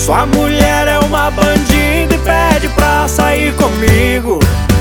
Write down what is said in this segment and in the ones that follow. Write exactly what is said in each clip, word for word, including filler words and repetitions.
Sua mulher é uma bandida e pede pra sair comigo.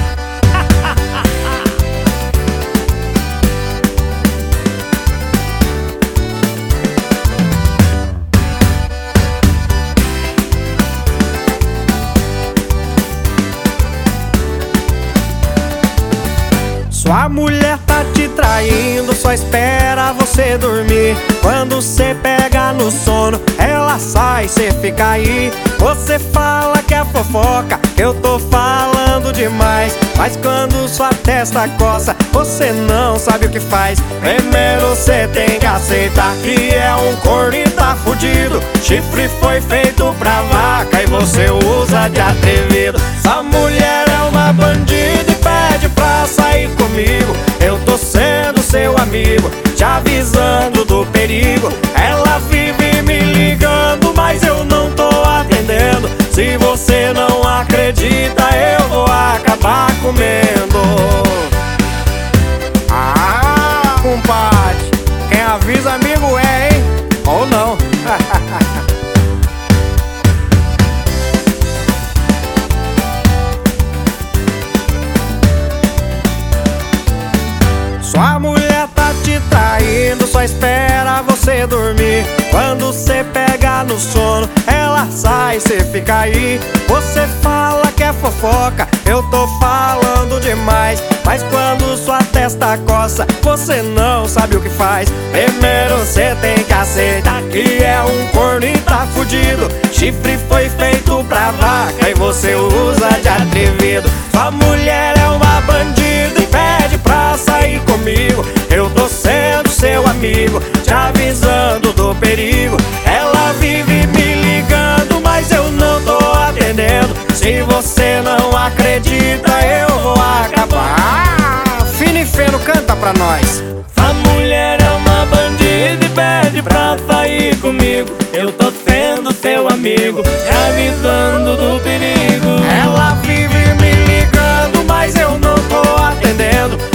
Sua mulher tá te traindo, só espera você dormir. Quando cê pega no sono, ela sai, cê fica aí. Você fala que é fofoca, eu tô falando demais. Mas quando sua testa coça, você não sabe o que faz. Primeiro cê tem que aceitar que é um corno e tá fudido. Chifre foi feito pra vaca e você usa de atrevido. Sua mulher é uma bandida e pede pra sair comigo. Eu tô sendo seu amigo, te avisando do perigo. Ela vive me ligando, mas eu não tô atendendo. Se você não acredita, eu vou acabar comendo. Ah, compadre, quem avisa amigo é, hein? Ou não? Sua mulher tá te traindo, só espera você dormir. Quando cê pega no sono, ela sai, cê fica aí. Você fala que é fofoca, eu tô falando demais. Mas quando sua testa coça, você não sabe o que faz. Primeiro cê tem que aceitar que é um corno e tá fudido. Chifre foi feito pra vaca e você usa de atrevido. Sua mulher é uma bandida e pede pra sair comigo. Eu tô sendo seu amigo, te avisando do perigo. Ela vive me ligando, mas eu não tô atendendo. Se você não acredita, eu vou acabar. Fino e Feno, canta pra nós. Sua mulher é uma bandida e pede pra sair comigo. Eu tô sendo seu amigo, te avisando do perigo. Ela vive me ligando, mas eu não tô atendendo.